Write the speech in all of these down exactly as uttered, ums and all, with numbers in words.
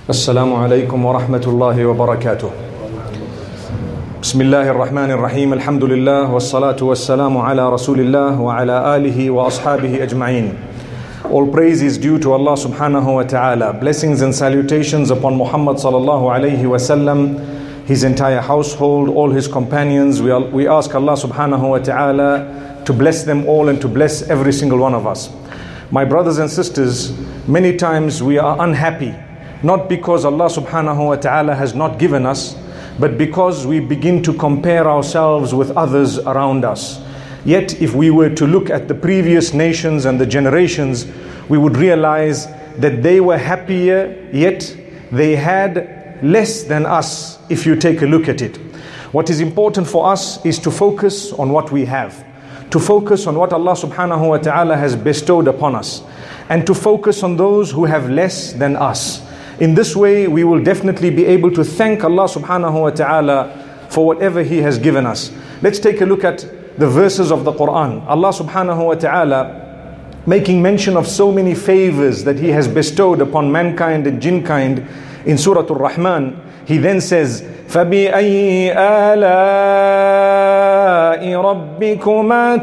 السلام عليكم ورحمة الله وبركاته. بسم الله الرحمن الرحيم. الحمد لله والصلاة والسلام على رسول الله وعلى آله وأصحابه أجمعين. All praise is due to Allah subhanahu wa ta'ala. Blessings and salutations upon Muhammad sallallahu alayhi wa sallam, his entire household, all his companions. We, we ask Allah subhanahu wa ta'ala to bless them all and to bless every single one of us. My brothers and sisters, many times we are unhappy, not because Allah subhanahu wa ta'ala has not given us, but because we begin to compare ourselves with others around us. Yet if we were to look at the previous nations and the generations, we would realize that they were happier, yet they had less than us if you take a look at it. What is important for us is to focus on what we have, to focus on what Allah subhanahu wa ta'ala has bestowed upon us, and to focus on those who have less than us. In this way, we will definitely be able to thank Allah subhanahu wa ta'ala for whatever He has given us. Let's take a look at the verses of the Quran. Allah subhanahu wa ta'ala making mention of so many favors that He has bestowed upon mankind and jinkind in Surah Al-Rahman. He then says, فَبِأَيِّ آلَاءِ رَبِّكُمَا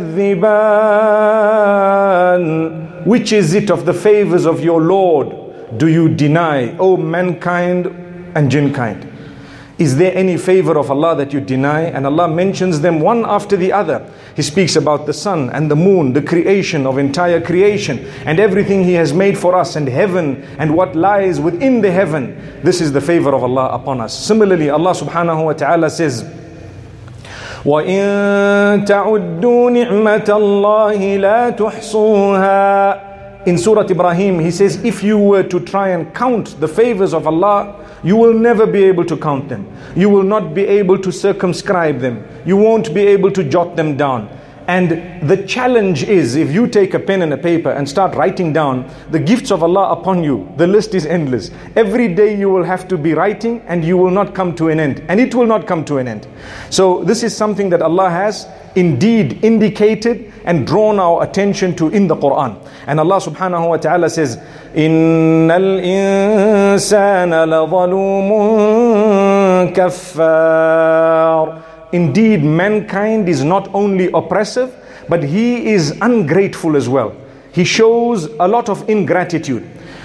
تُكَذِّبَانِ? Which is it of the favors of your Lord do you deny, O mankind and jinkind? Is there any favor of Allah that you deny? And Allah mentions them one after the other. He speaks about the sun and the moon, the creation of entire creation, and everything He has made for us, and heaven and what lies within the heaven. This is the favor of Allah upon us. Similarly, Allah subhanahu wa ta'ala says, وَإِن تَعُدُّوا نِعْمَةَ اللَّهِ لَا تُحْصُوهَا. In Surah Ibrahim, He says, if you were to try and count the favors of Allah, you will never be able to count them. You will not be able to circumscribe them. You won't be able to jot them down. And the challenge is, if you take a pen and a paper and start writing down the gifts of Allah upon you, the list is endless. Every day you will have to be writing, and you will not come to an end. And it will not come to an end. So this is something that Allah has indeed indicated and drawn our attention to in the Quran. And Allah subhanahu wa ta'ala says, إِنَّ الْإِنسَانَ لَظَلُومٌ كَفَّارٌ. Indeed, mankind is not only oppressive, but he is ungrateful as well. He shows a lot of ingratitude.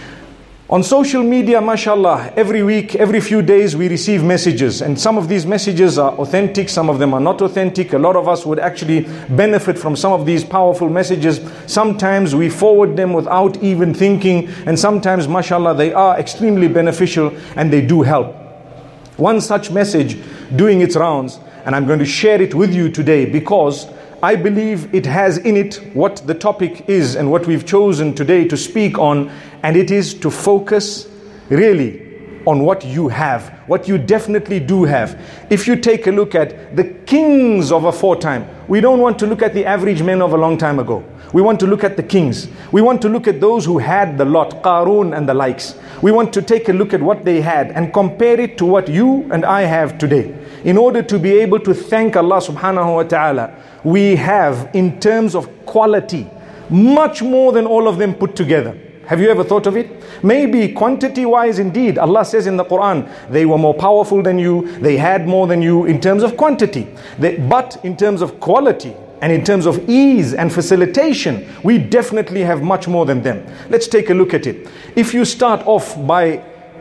On social media, mashallah, every week, every few days we receive messages, and some of these messages are authentic, some of them are not authentic. A lot of us would actually benefit from some of these powerful messages. Sometimes we forward them without even thinking, and sometimes, mashallah, they are extremely beneficial and they do help. One such message doing its rounds, and I'm going to share it with you today because I believe it has in it what the topic is and what we've chosen today to speak on, and it is to focus really on what you have, what you definitely do have. If you take a look at the kings of aforetime, we don't want to look at the average men of a long time ago. We want to look at the kings. We want to look at those who had the lot, Qarun and the likes. We want to take a look at what they had and compare it to what you and I have today. In order to be able to thank Allah subhanahu wa ta'ala, we have in terms of quality much more than all of them put together. Have you ever thought of it? Maybe quantity wise indeed, Allah says in the Quran, they were more powerful than you, they had more than you in terms of quantity. They, but in terms of quality and in terms of ease and facilitation, we definitely have much more than them. Let's take a look at it. If you start off by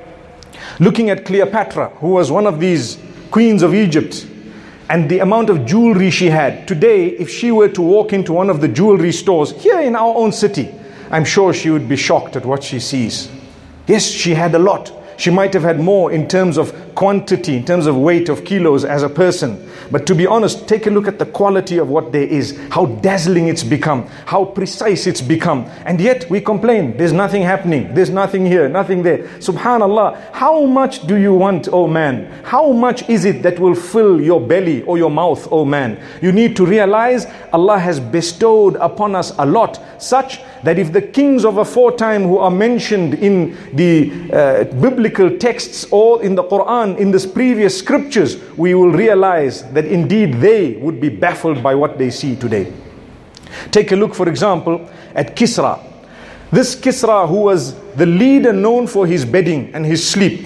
looking at Cleopatra, who was one of these queens of Egypt, and the amount of jewelry she had. Today, if she were to walk into one of the jewelry stores here in our own city, I'm sure she would be shocked at what she sees. Yes, she had a lot. She might have had more in terms of quantity, in terms of weight of kilos as a person. But to be honest, take a look at the quality of what there is, how dazzling it's become, how precise it's become. And yet we complain, there's nothing happening, there's nothing here, nothing there. Subhanallah, how much do you want, oh man? How much is it that will fill your belly or your mouth, oh man? You need to realize Allah has bestowed upon us a lot, such that if the kings of aforetime who are mentioned in the uh, biblical texts or in the Quran, in this previous scriptures, we will realize that indeed they would be baffled by what they see today. Take a look, for example, at Kisra. This Kisra, who was the leader known for his bedding and his sleep.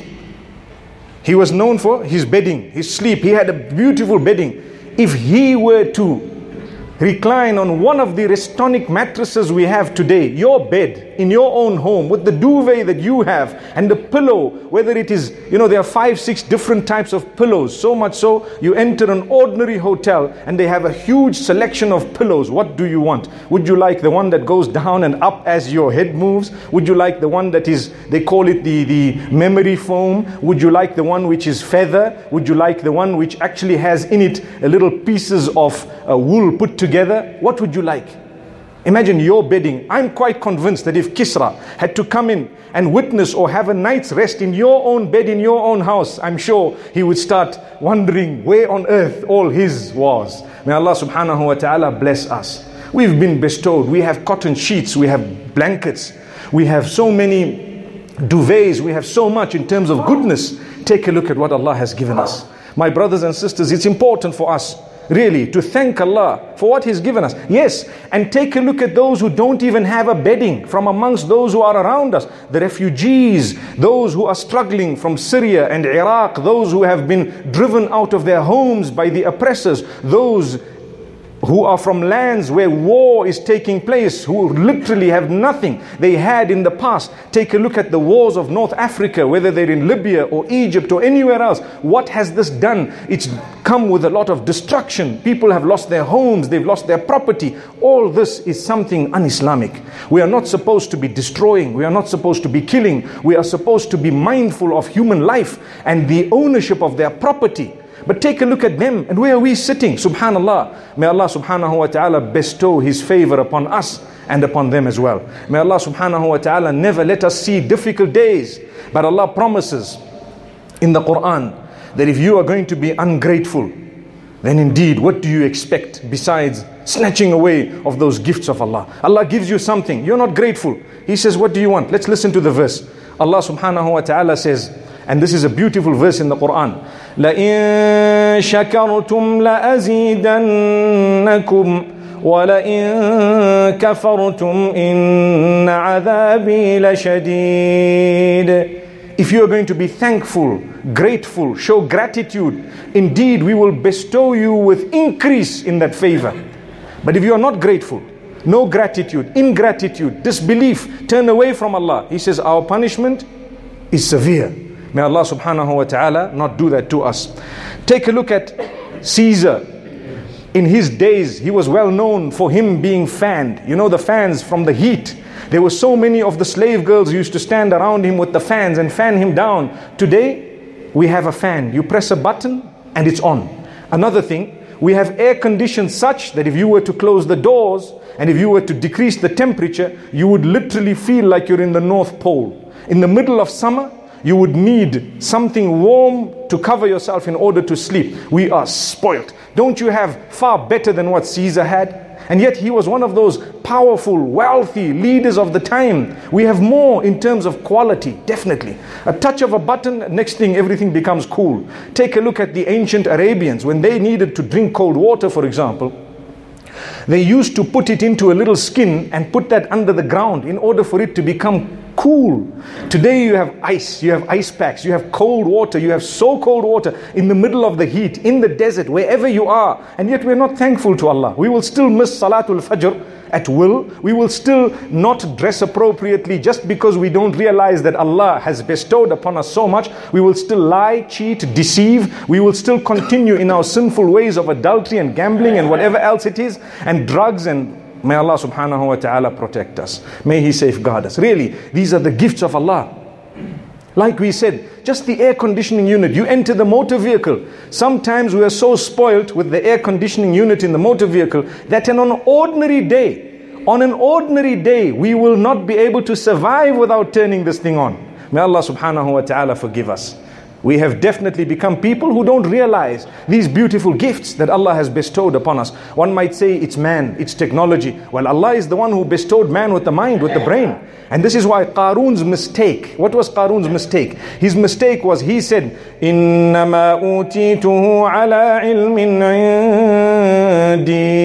He was known for his bedding, his sleep. He had a beautiful bedding. If he were to recline on one of the Restonic mattresses we have today, your bed in your own home with the duvet that you have and the pillow, whether it is, you know, there are five, six different types of pillows, so much so you enter an ordinary hotel and they have a huge selection of pillows. What do you want? Would you like the one that goes down and up as your head moves? Would you like the one that is, they call it the, the memory foam? Would you like the one which is feather? Would you like the one which actually has in it a little pieces of uh, wool put together? What would you like? Imagine your bedding. I'm quite convinced that if Kisra had to come in and witness or have a night's rest in your own bed, in your own house, I'm sure he would start wondering where on earth all his was. May Allah subhanahu wa ta'ala bless us. We've been bestowed. We have cotton sheets. We have blankets. We have so many duvets. We have so much in terms of goodness. Take a look at what Allah has given us. My brothers and sisters, it's important for us really to thank Allah for what He's given us. Yes, and take a look at those who don't even have a bedding from amongst those who are around us. The refugees, those who are struggling from Syria and Iraq, those who have been driven out of their homes by the oppressors, those who are from lands where war is taking place, who literally have nothing they had in the past. Take a look at the wars of North Africa, whether they're in Libya or Egypt or anywhere else. What has this done? It's come with a lot of destruction. People have lost their homes, they've lost their property. All this is something un-Islamic. We are not supposed to be destroying, we are not supposed to be killing. We are supposed to be mindful of human life and the ownership of their property. But take a look at them, and where are we sitting? Subhanallah. May Allah subhanahu wa ta'ala bestow His favor upon us and upon them as well. May Allah subhanahu wa ta'ala never let us see difficult days. But Allah promises in the Quran that if you are going to be ungrateful, then indeed what do you expect besides snatching away of those gifts of Allah? Allah gives you something, you're not grateful. He says, what do you want? Let's listen to the verse. Allah subhanahu wa ta'ala says, and this is a beautiful verse in the Quran, لَإِن شَكَرْتُمْ لَأَزِيدَنَّكُمْ وَلَئِن كَفَرْتُمْ إِنَّ عَذَابِي لَشَدِيدٌ. If you are going to be thankful, grateful, show gratitude, indeed we will bestow you with increase in that favor. But if you are not grateful, no gratitude, ingratitude, disbelief, turn away from Allah, He says our punishment is severe. May Allah subhanahu wa ta'ala not do that to us. Take a look at Caesar. In his days, he was well known for him being fanned. You know the fans from the heat. There were so many of the slave girls who used to stand around him with the fans and fan him down. Today, we have a fan. You press a button and it's on. Another thing, we have air conditioned such that if you were to close the doors and if you were to decrease the temperature, you would literally feel like you're in the North Pole. In the middle of summer, you would need something warm to cover yourself in order to sleep. We are spoilt. Don't you have far better than what Caesar had? And yet he was one of those powerful, wealthy leaders of the time. We have more in terms of quality, definitely. A touch of a button, next thing everything becomes cool. Take a look at the ancient Arabians. When they needed to drink cold water, for example, they used to put it into a little skin and put that under the ground in order for it to become cool. Today you have ice, you have ice packs, you have cold water, you have so cold water in the middle of the heat, in the desert, wherever you are. And yet we're not thankful to Allah. We will still miss Salatul Fajr at will. We will still not dress appropriately just because we don't realize that Allah has bestowed upon us so much. We will still lie, cheat, deceive. We will still continue in our sinful ways of adultery and gambling and whatever else it is, and drugs, and may Allah subhanahu wa ta'ala protect us. May He safeguard us. Really, these are the gifts of Allah. Like we said, just the air conditioning unit. You enter the motor vehicle. Sometimes we are so spoilt with the air conditioning unit in the motor vehicle that on an ordinary day, on an ordinary day, we will not be able to survive without turning this thing on. May Allah subhanahu wa ta'ala forgive us. We have definitely become people who don't realize these beautiful gifts that Allah has bestowed upon us. One might say it's man, it's technology. Well, Allah is the one who bestowed man with the mind, with the brain. And this is why Qarun's mistake, what was Qarun's mistake? His mistake was, he said, إِنَّمَا أُوتِيتُهُ عَلَىٰ عِلْمٍ عِنْدِي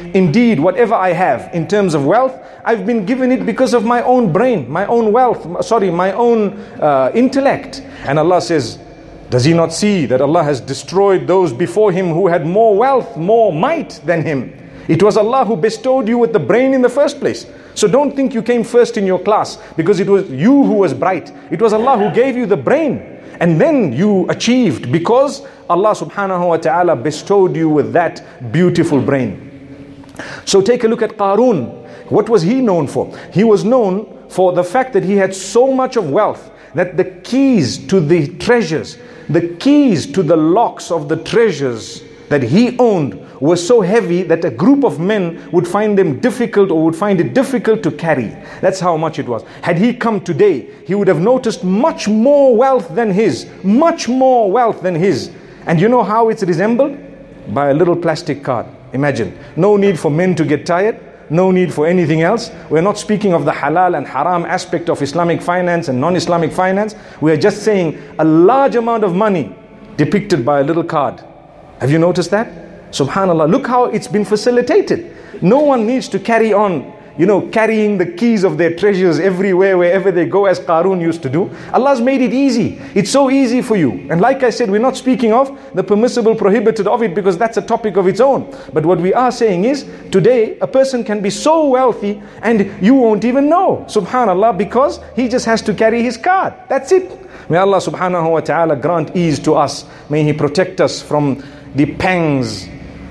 indeed, whatever I have in terms of wealth, I've been given it because of my own brain, my own wealth, sorry, my own uh, intellect. And Allah says, does he not see that Allah has destroyed those before him who had more wealth, more might than him? It was Allah who bestowed you with the brain in the first place. So don't think you came first in your class because it was you who was bright. It was Allah who gave you the brain. And then you achieved because Allah subhanahu wa ta'ala bestowed you with that beautiful brain. So take a look at Qarun. What was he known for? He was known for the fact that he had so much of wealth that the keys to the treasures, the keys to the locks of the treasures that he owned were so heavy that a group of men would find them difficult or would find it difficult to carry. That's how much it was. Had he come today, he would have noticed much more wealth than his, much more wealth than his. And you know how it's resembled? By a little plastic card. Imagine, no need for men to get tired, no need for anything else. We're not speaking of the halal and haram aspect of Islamic finance and non-Islamic finance. We are just saying a large amount of money depicted by a little card. Have you noticed that? Subhanallah, look how it's been facilitated. No one needs to carry on, you know, carrying the keys of their treasures everywhere, wherever they go, as Qarun used to do. Allah's made it easy. It's so easy for you. And like I said, we're not speaking of the permissible, prohibited of it, because that's a topic of its own. But what we are saying is, today, a person can be so wealthy and you won't even know. Subhanallah, because he just has to carry his card. That's it. May Allah subhanahu wa ta'ala grant ease to us. May He protect us from the pangs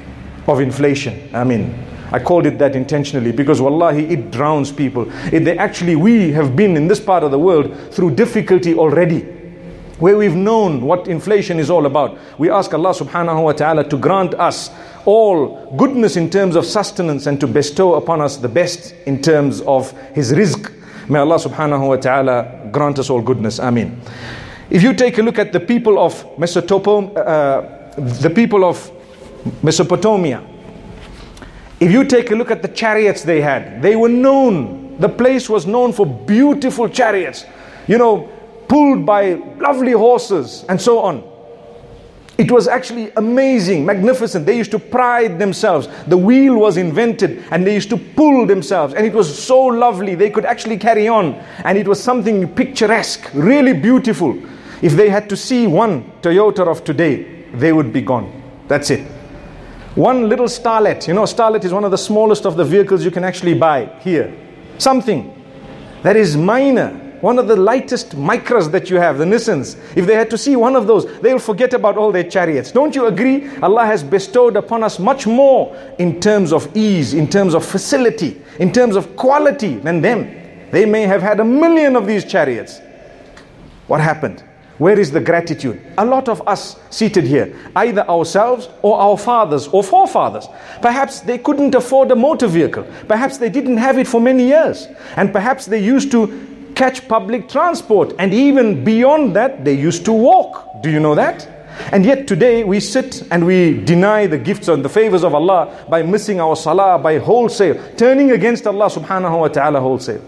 of inflation. I mean, I called it that intentionally because wallahi it drowns people. It, they actually, we have been in this part of the world through difficulty already, where we've known what inflation is all about. We ask Allah subhanahu wa ta'ala to grant us all goodness in terms of sustenance and to bestow upon us the best in terms of His rizq. May Allah subhanahu wa ta'ala grant us all goodness. Ameen. If you take a look at the people of Mesopotamia, uh, the people of Mesopotamia, if you take a look at the chariots they had, they were known, the place was known for beautiful chariots, you know, pulled by lovely horses and so on. It was actually amazing, magnificent. They used to pride themselves. The wheel was invented and they used to pull themselves, and it was so lovely. They could actually carry on, and it was something picturesque, really beautiful. If they had to see one Toyota of today, they would be gone. That's it. One little Starlet, you know, Starlet is one of the smallest of the vehicles you can actually buy here. Something that is minor, one of the lightest Micras that you have, the Nissans. If they had to see one of those, they'll forget about all their chariots. Don't you agree? Allah has bestowed upon us much more in terms of ease, in terms of facility, in terms of quality than them. They may have had a million of these chariots. What happened? Where is the gratitude? A lot of us seated here, either ourselves or our fathers or forefathers, perhaps they couldn't afford a motor vehicle. Perhaps they didn't have it for many years. And perhaps they used to catch public transport. And even beyond that, they used to walk. Do you know that? And yet today we sit and we deny the gifts and the favors of Allah by missing our salah, by wholesale, turning against Allah subhanahu wa ta'ala wholesale.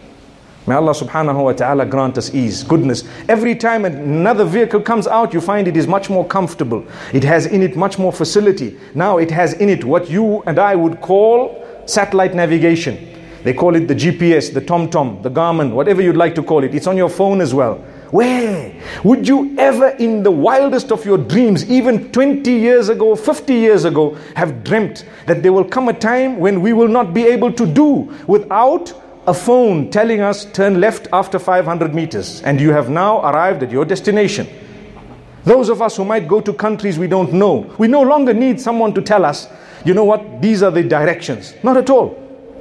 May Allah subhanahu wa ta'ala grant us ease, goodness. Every time another vehicle comes out, you find it is much more comfortable. It has in it much more facility. Now it has in it what you and I would call satellite navigation. They call it the G P S, the TomTom, the Garmin, whatever you'd like to call it. It's on your phone as well. Where would you ever in the wildest of your dreams, even twenty years ago, fifty years ago, have dreamt that there will come a time when we will not be able to do without a phone telling us turn left after five hundred meters and you have now arrived at your destination? Those of us who might go to countries we don't know, we no longer need someone to tell us, you know what, these are the directions. Not at all.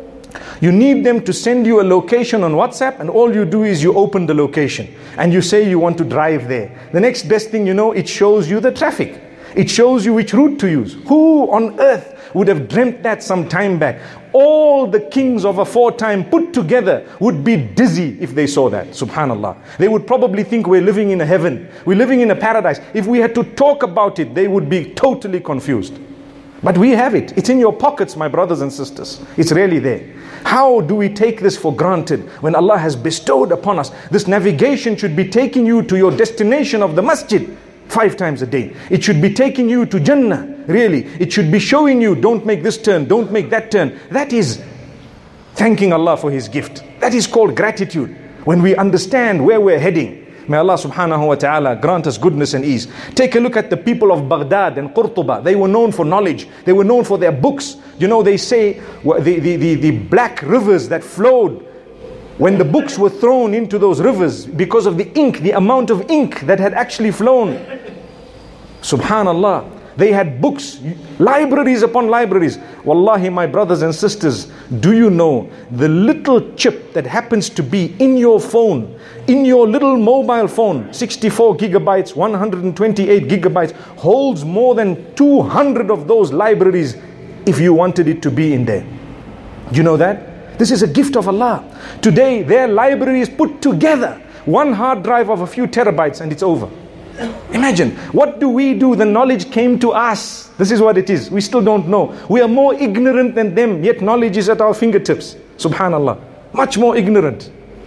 You need them to send you a location on WhatsApp, and all you do is you open the location and you say you want to drive there. The next best thing you know, it shows you the traffic. It shows you which route to use. Who on earth would have dreamt that some time back? All the kings of aforetime put together would be dizzy if they saw that. Subhanallah. They would probably think we're living in a heaven. We're living in a paradise. If we had to talk about it, they would be totally confused. But we have it. It's in your pockets, my brothers and sisters. It's really there. How do we take this for granted when Allah has bestowed upon us? This navigation should be taking you to your destination of the masjid five times a day. It should be taking you to Jannah, really. It should be showing you, don't make this turn, don't make that turn. That is thanking Allah for His gift. That is called gratitude. When we understand where we're heading. May Allah subhanahu wa ta'ala grant us goodness and ease. Take a look at the people of Baghdad and Qurtuba. They were known for knowledge. They were known for their books. You know, they say the, the, the, the black rivers that flowed when the books were thrown into those rivers because of the ink, the amount of ink that had actually flown. Subhanallah. They had books, libraries upon libraries. Wallahi, my brothers and sisters, do you know the little chip that happens to be in your phone, in your little mobile phone, sixty-four gigabytes, one hundred twenty-eight gigabytes, holds more than two hundred of those libraries if you wanted it to be in there. Do you know that? This is a gift of Allah. Today, their library is put together. One hard drive of a few terabytes and it's over. Imagine, what do we do? The knowledge came to us. This is what it is. We still don't know. We are more ignorant than them, yet knowledge is at our fingertips. Subhanallah. Much more ignorant.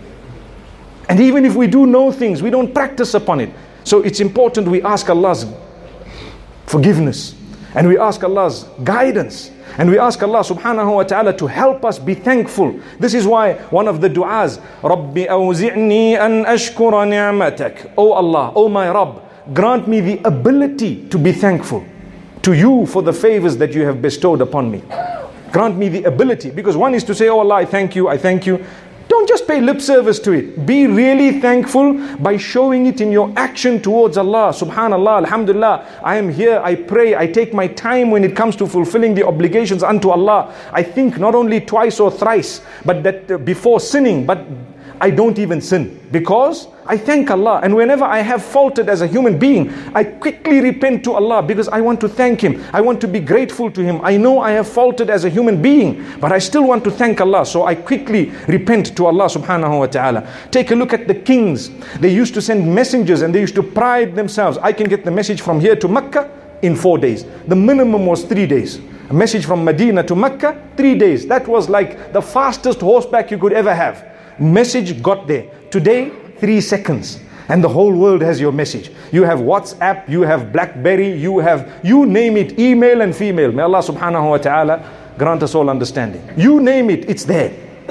And even if we do know things, we don't practice upon it. So it's important we ask Allah's forgiveness. And we ask Allah's guidance. And we ask Allah subhanahu wa ta'ala to help us be thankful. This is why one of the du'as, Rabbi awzi'ni an ashkura ni'matak. Oh Allah, oh my Rabb, grant me the ability to be thankful to you for the favors that you have bestowed upon me. Grant me the ability. Because one is to say, oh Allah, I thank you, I thank you. Don't just pay lip service to it. Be really thankful by showing it in your action towards Allah. Subhanallah, alhamdulillah, I am here, I pray, I take my time when it comes to fulfilling the obligations unto Allah. I think not only twice or thrice, but that uh, before sinning, but I don't even sin. Because I thank Allah. And whenever I have faulted as a human being, I quickly repent to Allah because I want to thank Him. I want to be grateful to Him. I know I have faulted as a human being, but I still want to thank Allah. So I quickly repent to Allah subhanahu wa ta'ala. Take a look at the kings. They used to send messengers and they used to pride themselves. I can get the message from here to Mecca in four days. The minimum was three days. A message from Medina to Mecca, three days. That was like the fastest horseback you could ever have. Message got there. Today, three seconds. And the whole world has your message. You have WhatsApp, you have BlackBerry, you have, you name it, email and female. May Allah subhanahu wa ta'ala grant us all understanding. You name it, it's there.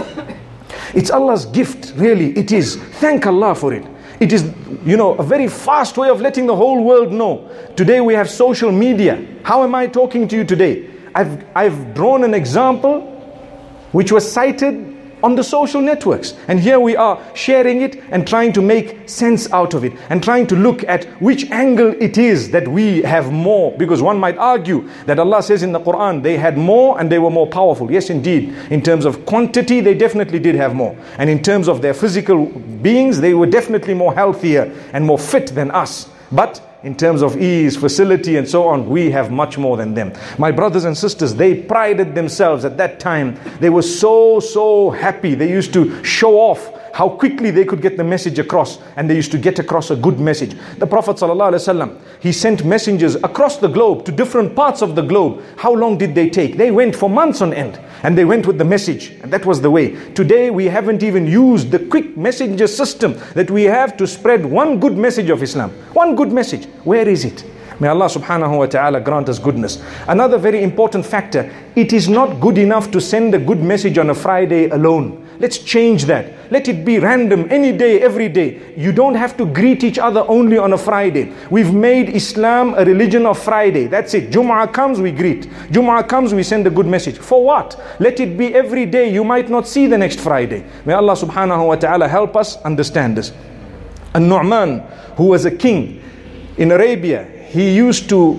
It's Allah's gift, really, it is. Thank Allah for it. It is, you know, a very fast way of letting the whole world know. Today we have social media. How am I talking to you today? I've, I've drawn an example which was cited on the social networks. And here we are sharing it and trying to make sense out of it. And trying to look at which angle it is that we have more. Because one might argue that Allah says in the Quran, they had more and they were more powerful. Yes, indeed. In terms of quantity, they definitely did have more. And in terms of their physical beings, they were definitely more healthier and more fit than us. But in terms of ease, facility and so on, we have much more than them. My brothers and sisters, they prided themselves at that time. They were so, so happy. They used to show off how quickly they could get the message across. And they used to get across a good message. The Prophet ﷺ, he sent messengers across the globe to different parts of the globe. How long did they take? They went for months on end. And they went with the message. And that was the way. Today we haven't even used the quick messenger system that we have to spread one good message of Islam. One good message. Where is it? May Allah subhanahu wa ta'ala grant us goodness. Another very important factor, it is not good enough to send a good message on a Friday alone. Let's change that. Let it be random, any day, every day. You don't have to greet each other only on a Friday. We've made Islam a religion of Friday. That's it. Jum'ah comes, we greet. Jum'ah comes, we send a good message. For what? Let it be every day. You might not see the next Friday. May Allah subhanahu wa ta'ala help us understand this. An-Nu'man, who was a king in Arabia, he used to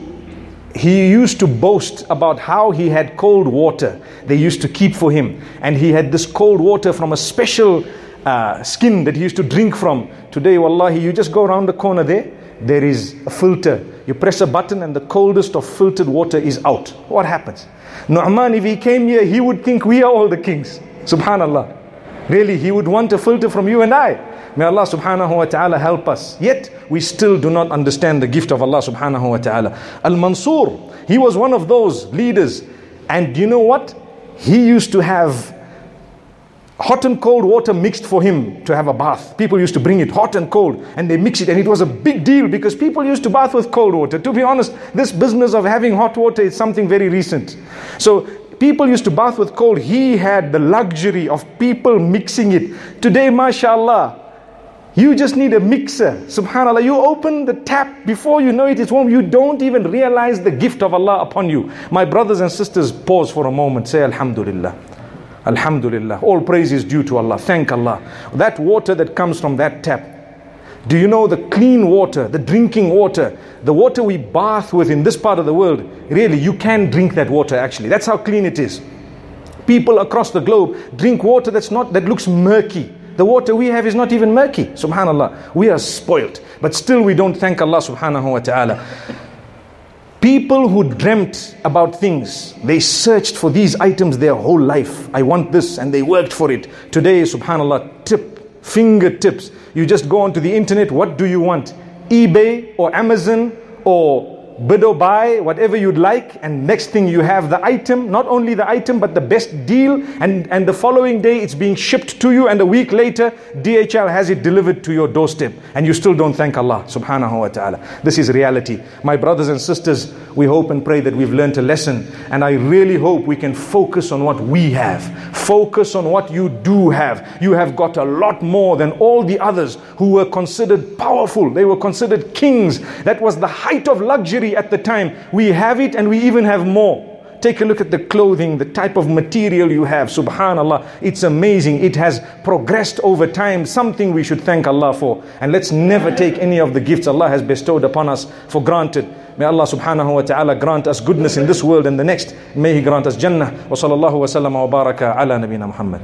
He used to boast about how he had cold water they used to keep for him. And he had this cold water from a special uh, skin that he used to drink from. Today, wallahi, you just go around the corner there, there is a filter. You press a button and the coldest of filtered water is out. What happens? Nu'man, if he came here, he would think we are all the kings. Subhanallah. Really, he would want a filter from you and I. May Allah subhanahu wa ta'ala help us. Yet, we still do not understand the gift of Allah subhanahu wa ta'ala. Al-Mansur, he was one of those leaders. And you know what? He used to have hot and cold water mixed for him to have a bath. People used to bring it hot and cold and they mix it, and it was a big deal because people used to bath with cold water. To be honest, this business of having hot water is something very recent. So people used to bath with cold. He had the luxury of people mixing it. Today, mashallah, you just need a mixer. Subhanallah, you open the tap, before you know it, it's warm. You don't even realize the gift of Allah upon you. My brothers and sisters, pause for a moment. Say Alhamdulillah. Alhamdulillah. All praise is due to Allah. Thank Allah. That water that comes from that tap. Do you know the clean water, the drinking water, the water we bath with in this part of the world, really, you can drink that water actually. That's how clean it is. People across the globe drink water that's not, that looks murky. The water we have is not even murky. Subhanallah. We are spoilt. But still we don't thank Allah subhanahu wa ta'ala. People who dreamt about things, they searched for these items their whole life. I want this, and they worked for it. Today, subhanallah, tip, fingertips. You just go onto the internet, what do you want? eBay or Amazon or bid or buy, whatever you'd like, and next thing you have the item, not only the item but the best deal, and, and the following day it's being shipped to you, and a week later D H L has it delivered to your doorstep, and you still don't thank Allah subhanahu wa ta'ala. This is reality. My brothers and sisters, we hope and pray that we've learned a lesson, and I really hope we can focus on what we have. Focus on what you do have. You have got a lot more than all the others who were considered powerful. They were considered kings. That was the height of luxury at the time. We have it, and we even have more. Take a look at the clothing, the type of material you have. Subhanallah, it's amazing. It has progressed over time. Something we should thank Allah for. And let's never take any of the gifts Allah has bestowed upon us for granted. May Allah subhanahu wa ta'ala grant us goodness in this world and the next. May He grant us Jannah. Wa sallallahu wa sallam wa baraka ala nabina Muhammad.